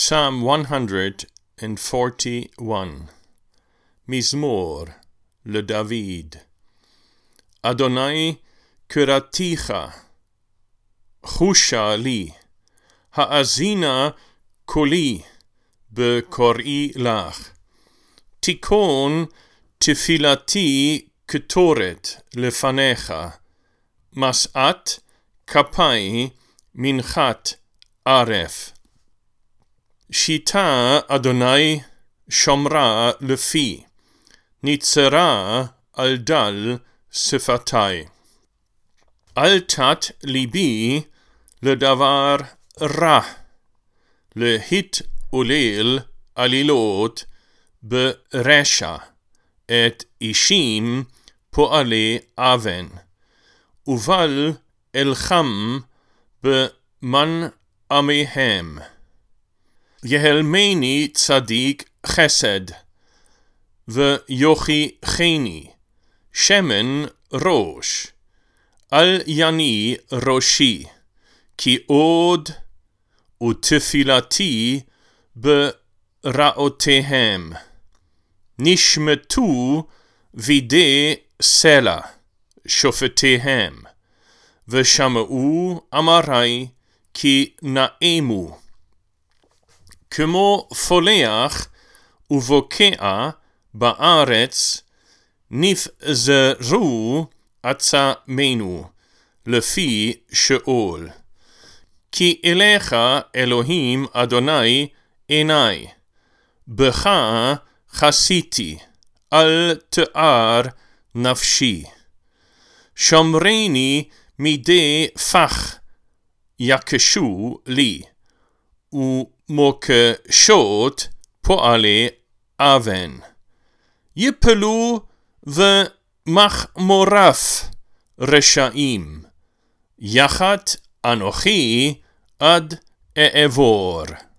Psalm 141. מזמור לדוד. אדוני קראתיך, חושה לי, האזינה קולי בקוראי לך. תיכון תפילתי קטורת לפניך, משאת כפי מנחת ערף. שיטה אדוני שומרה לפי, ניצרה על דל שפתי. אל תת ליבי לדבר רע, להתעולל עלילות ברשע, את אישים פועלי אבן, ובל אלחם במנעמיהם. יהלמני צדיק חסד, ויוכיחני שמן ראש, אל יני ראשי, כי עוד ותפילתי ברעותיהם. נשמטו וידי סלע שופטיהם, ושמעו אמרי כי נאמו. כמו פולח ובוקע בארץ, נפזרו עצמנו לפי שאול. כי אליך אלוהים אדוני עיני, בך חסיתי, אל תאר נפשי. שומרני מידי פח יקשו לי, ומוקשות פועלי אבן. יפלו ומחמורף רשעים, יחת אנוכי עד אעבור.